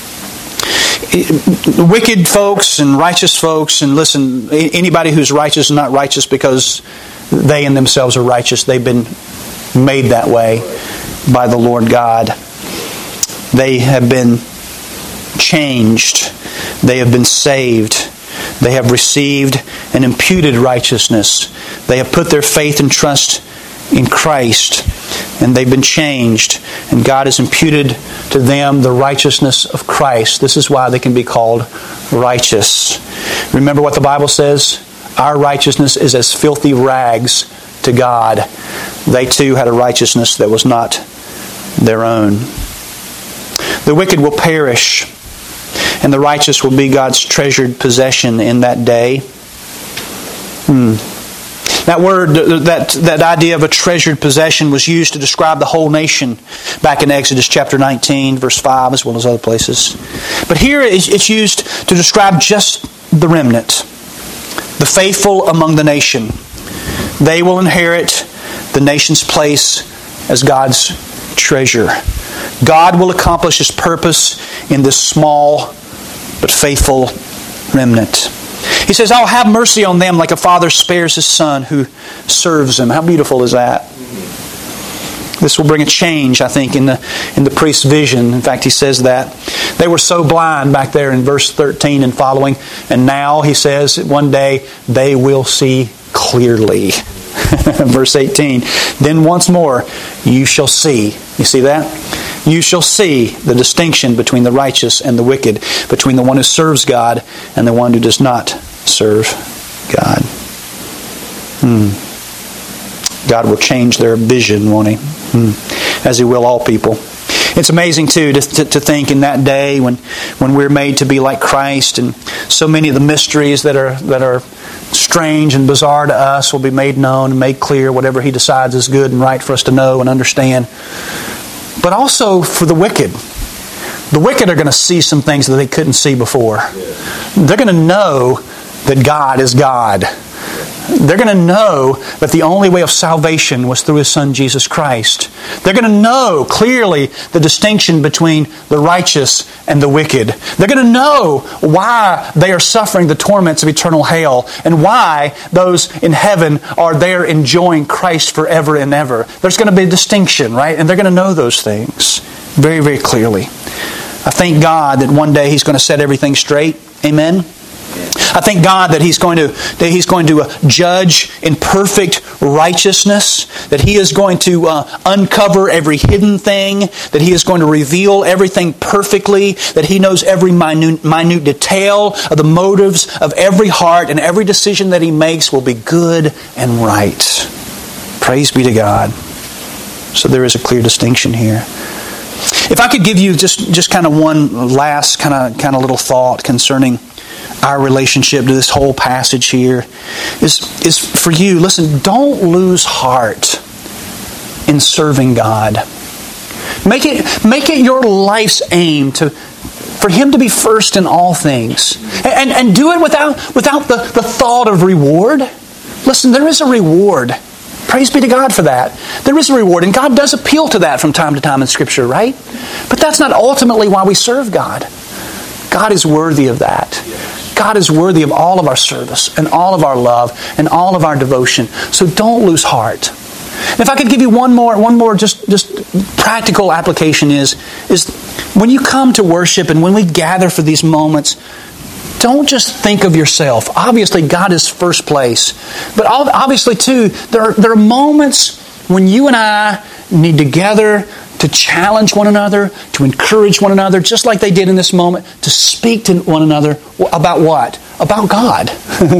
Wicked folks and righteous folks, and listen, anybody who's righteous is not righteous because they in themselves are righteous. They've been made that way by the Lord God. They have been changed. They have been saved. They have received an imputed righteousness. They have put their faith and trust in Christ, and they've been changed. And God has imputed to them the righteousness of Christ. This is why they can be called righteous. Remember what the Bible says? Our righteousness is as filthy rags to God. They too had a righteousness that was not their own. The wicked will perish, and the righteous will be God's treasured possession in that day. Hmm. That word, that, that idea of a treasured possession was used to describe the whole nation back in Exodus chapter nineteen, verse five, as well as other places. But here it's used to describe just the remnant, the faithful among the nation. They will inherit the nation's place as God's treasure. God will accomplish His purpose in this small but faithful remnant. He says, I'll have mercy on them like a father spares his son who serves him. How beautiful is that? This will bring a change, I think, in the in the priest's vision. In fact, he says that. They were so blind back there in verse thirteen and following. And now, he says, one day they will see clearly. Verse eighteen. Then once more you shall see. You see that? You shall see the distinction between the righteous and the wicked, between the one who serves God and the one who does not serve God. Hmm. God will change their vision, won't He? Hmm. As He will all people. It's amazing, too, to, to, to think in that day when, when we're made to be like Christ, and so many of the mysteries that are that are strange and bizarre to us will be made known and made clear, whatever He decides is good and right for us to know and understand. But also for the wicked. The wicked are going to see some things that they couldn't see before. They're going to know that God is God. They're going to know that the only way of salvation was through His Son, Jesus Christ. They're going to know clearly the distinction between the righteous and the wicked. They're going to know why they are suffering the torments of eternal hell and why those in heaven are there enjoying Christ forever and ever. There's going to be a distinction, right? And they're going to know those things very, very clearly. I thank God that one day He's going to set everything straight. Amen? I thank God that He's going to that He's going to uh, judge in perfect righteousness, that He is going to uh, uncover every hidden thing, that He is going to reveal everything perfectly, that He knows every minute, minute detail of the motives of every heart, and every decision that He makes will be good and right. Praise be to God. So there is a clear distinction here. If I could give you just, just kind of one last kind of kind of little thought concerning our relationship to this whole passage here, is, is for you, listen, don't lose heart in serving God. Make it, make it your life's aim to for Him to be first in all things. And, and do it without, without the, the thought of reward. Listen, there is a reward. Praise be to God for that. There is a reward, and God does appeal to that from time to time in Scripture, right? But that's not ultimately why we serve God. God is worthy of that. God is worthy of all of our service and all of our love and all of our devotion. So don't lose heart. And if I could give you one more, one more just, just practical application is, is when you come to worship and when we gather for these moments, don't just think of yourself. Obviously, God is first place. But obviously, too, there are, there are moments when you and I need to gather to challenge one another, to encourage one another, just like they did in this moment, to speak to one another about what? About God.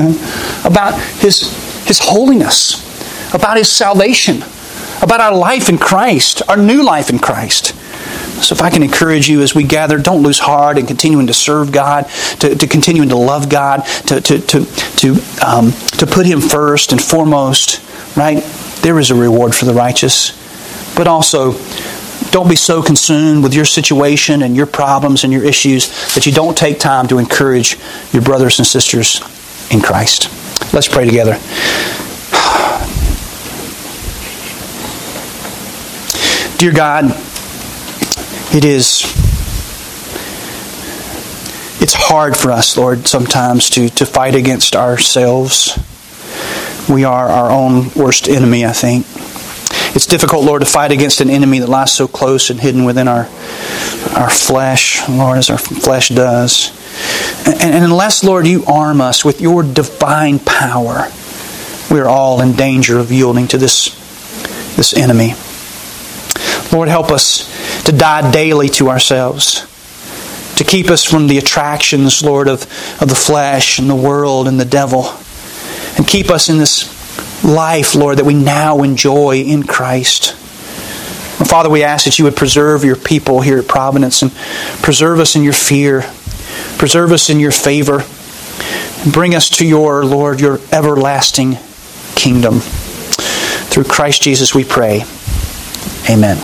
About His, His holiness. About His salvation. About our life in Christ. Our new life in Christ. So if I can encourage you as we gather, don't lose heart in continuing to serve God, to, to continuing to love God, to to to to, um, to put Him first and foremost, right? There is a reward for the righteous. But also, don't be so consumed with your situation and your problems and your issues that you don't take time to encourage your brothers and sisters in Christ. Let's pray together. Dear God, it is, it's hard for us, Lord, sometimes to, to fight against ourselves. We are our own worst enemy, I think. It's difficult, Lord, to fight against an enemy that lies so close and hidden within our our flesh, Lord, as our flesh does. And, and unless, Lord, you arm us with your divine power, we are all in danger of yielding to this, this enemy. Lord, help us to die daily to ourselves, to keep us from the attractions, Lord, of, of the flesh and the world and the devil, and keep us in this life, Lord, that we now enjoy in Christ. Father, we ask that you would preserve your people here at Providence and preserve us in your fear, preserve us in your favor, and bring us to your, Lord, your everlasting kingdom. Through Christ Jesus we pray. Amen.